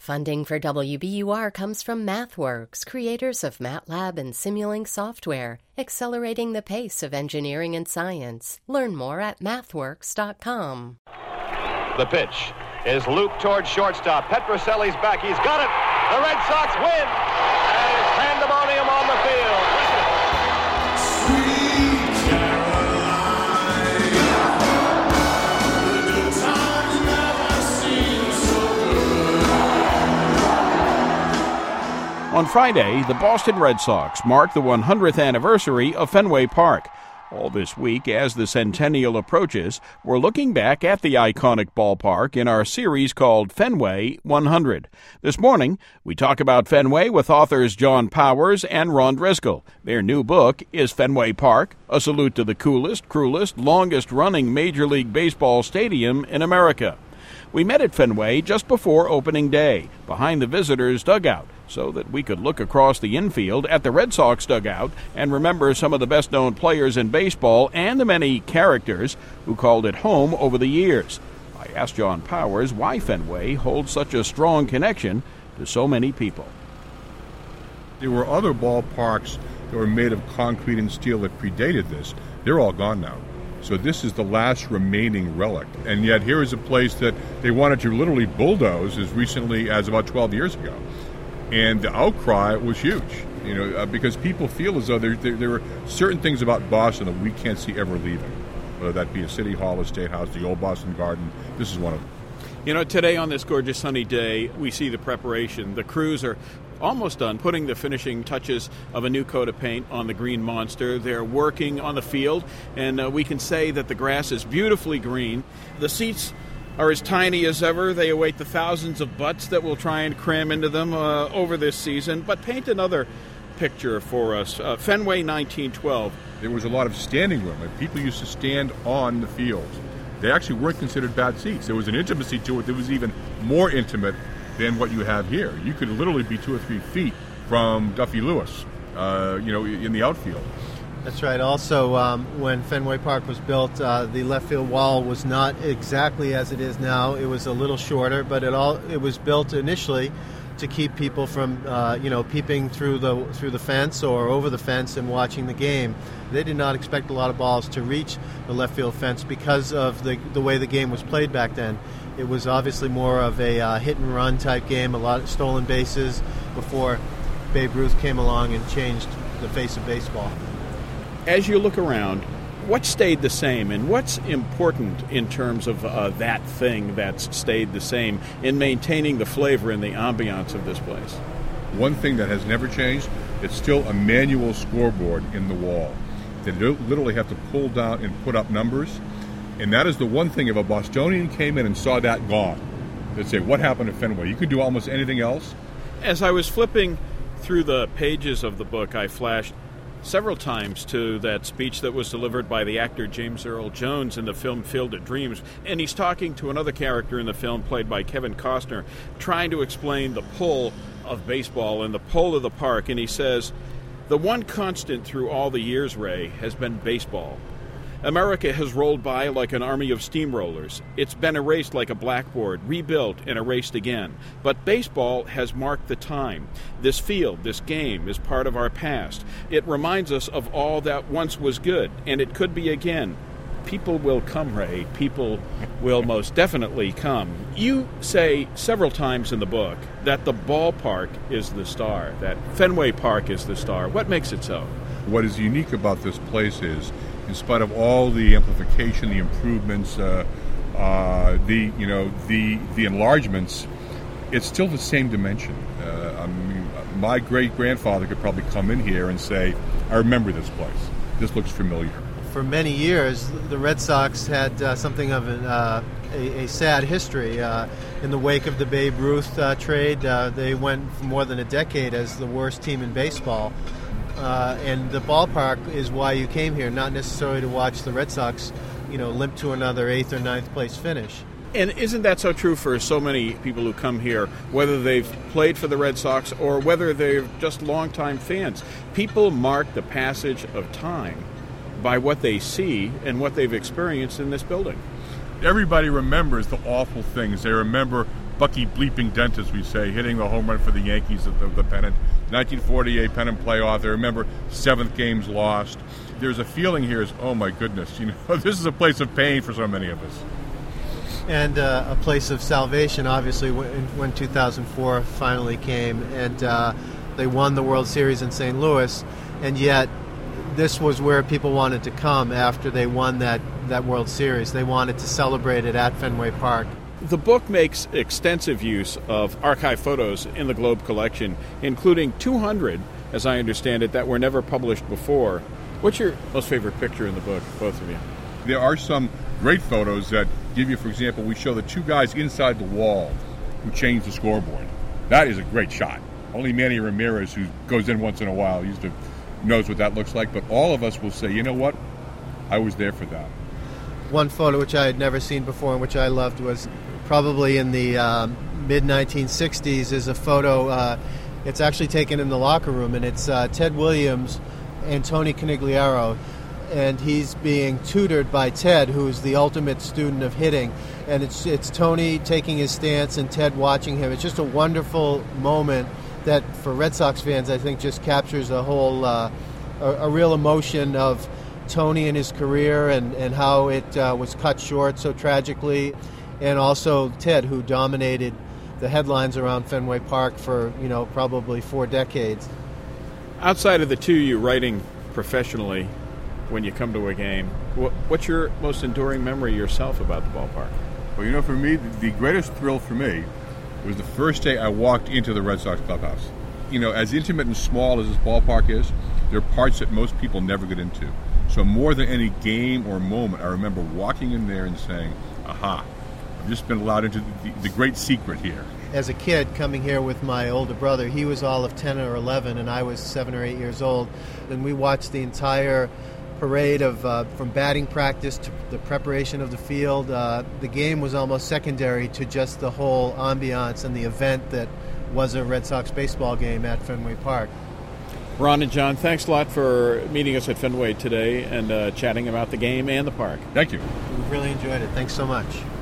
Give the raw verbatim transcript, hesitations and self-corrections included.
Funding for W B U R comes from MathWorks, creators of MATLAB and Simulink software, accelerating the pace of engineering and science. Learn more at mathworks dot com. The pitch is looped towards shortstop. Petroselli's back. He's got it. The Red Sox win. And it's pandemonium on the field. Sweet Caroline, the good times never seem so good. On Friday, the Boston Red Sox marked the one hundredth anniversary of Fenway Park. All this week, as the centennial approaches, we're looking back at the iconic ballpark in our series called Fenway one hundred. This morning, we talk about Fenway with authors John Powers and Ron Driscoll. Their new book is Fenway Park, a salute to the coolest, cruelest, longest-running Major League Baseball stadium in America. We met at Fenway just before opening day, behind the visitors' dugout, so that we could look across the infield at the Red Sox dugout and remember some of the best-known players in baseball and the many characters who called it home over the years. I asked John Powers why Fenway holds such a strong connection to so many people. There were other ballparks that were made of concrete and steel that predated this. They're all gone now. So this is the last remaining relic. And yet here is a place that they wanted to literally bulldoze as recently as about twelve years ago. And the outcry was huge, you know, uh, because people feel as though there, there, there are certain things about Boston that we can't see ever leaving, whether that be a city hall, a state house, the old Boston Garden. This is one of them. You know, today on this gorgeous sunny day, we see the preparation. The crews are almost done putting the finishing touches of a new coat of paint on the Green Monster. They're working on the field, and uh, we can say that the grass is beautifully green. The seats are as tiny as ever. They await the thousands of butts that will try and cram into them uh, over this season. But paint another picture for us. Uh, Fenway nineteen twelve. There was a lot of standing room, and people used to stand on the field. They actually weren't considered bad seats. There was an intimacy to it that was even more intimate than what you have here. You could literally be two or three feet from Duffy Lewis, uh, you know, in the outfield. That's right. Also, um, when Fenway Park was built, uh, the left field wall was not exactly as it is now. It was a little shorter, but it all it was built initially to keep people from, uh, you know, peeping through the through the fence or over the fence and watching the game. They did not expect a lot of balls to reach the left field fence because of the the way the game was played back then. It was obviously more of a uh, hit and run type game, a lot of stolen bases before Babe Ruth came along and changed the face of baseball. As you look around, what stayed the same, and what's important in terms of uh, that thing that's stayed the same in maintaining the flavor and the ambiance of this place? One thing that has never changed, it's still a manual scoreboard in the wall. They literally have to pull down and put up numbers. And that is the one thing, if a Bostonian came in and saw that gone, they'd say, what happened at Fenway? You could do almost anything else. As I was flipping through the pages of the book, I flashed several times to that speech that was delivered by the actor James Earl Jones in the film Field of Dreams. And he's talking to another character in the film played by Kevin Costner, trying to explain the pull of baseball and the pull of the park. And he says, the one constant through all the years, Ray, has been baseball. America has rolled by like an army of steamrollers. It's been erased like a blackboard, rebuilt and erased again. But baseball has marked the time. This field, this game, is part of our past. It reminds us of all that once was good, and it could be again. People will come, Ray. People will most definitely come. You say several times in the book that the ballpark is the star, that Fenway Park is the star. What makes it so? What is unique about this place is, in spite of all the amplification, the improvements, uh, uh, the you know the the enlargements, it's still the same dimension. Uh, I mean, my great grandfather could probably come in here and say, "I remember this place. This looks familiar." For many years, the Red Sox had uh, something of an, uh, a, a sad history. Uh, in the wake of the Babe Ruth uh, trade, uh, they went for more than a decade as the worst team in baseball. Uh, and the ballpark is why you came here, not necessarily to watch the Red Sox, you know, limp to another eighth or ninth place finish. And isn't that so true for so many people who come here, whether they've played for the Red Sox or whether they're just longtime fans? People mark the passage of time by what they see and what they've experienced in this building. Everybody remembers the awful things. They remember Bucky Bleeping Dent, as we say, hitting the home run for the Yankees of the, the pennant. nineteen forty-eight pennant playoff. I remember seventh games lost. There's a feeling here is, oh my goodness, you know, this is a place of pain for so many of us. And uh, a place of salvation, obviously, when, when two thousand four finally came, and uh, they won the World Series in Saint Louis, and yet this was where people wanted to come after they won that, that World Series. They wanted to celebrate it at Fenway Park. The book makes extensive use of archive photos in the Globe collection, including two hundred, as I understand it, that were never published before. What's your most favorite picture in the book, both of you? There are some great photos that give you, for example, we show the two guys inside the wall who changed the scoreboard. That is a great shot. Only Manny Ramirez, who goes in once in a while, used to knows what that looks like. But all of us will say, you know what? I was there for that. One photo which I had never seen before and which I loved was probably in the uh, mid nineteen sixties is a photo. Uh, it's actually taken in the locker room, and it's uh, Ted Williams and Tony Conigliaro. And he's being tutored by Ted, who's the ultimate student of hitting. And it's it's Tony taking his stance and Ted watching him. It's just a wonderful moment that, for Red Sox fans, I think just captures a whole, uh, a, a real emotion of Tony and his career and, and how it uh, was cut short so tragically. And also Ted, who dominated the headlines around Fenway Park for, you know, probably four decades. Outside of the two you writing professionally, when you come to a game, what's your most enduring memory yourself about the ballpark? Well, you know, for me, the greatest thrill for me was the first day I walked into the Red Sox clubhouse. You know, as intimate and small as this ballpark is, there are parts that most people never get into. So more than any game or moment, I remember walking in there and saying, aha, I've just been allowed into the, the great secret here. As a kid coming here with my older brother, he was all of ten or eleven, and I was seven or eight years old. And we watched the entire parade of uh, from batting practice to the preparation of the field. Uh, the game was almost secondary to just the whole ambiance and the event that was a Red Sox baseball game at Fenway Park. Ron and John, thanks a lot for meeting us at Fenway today and uh, chatting about the game and the park. Thank you. We really enjoyed it. Thanks so much.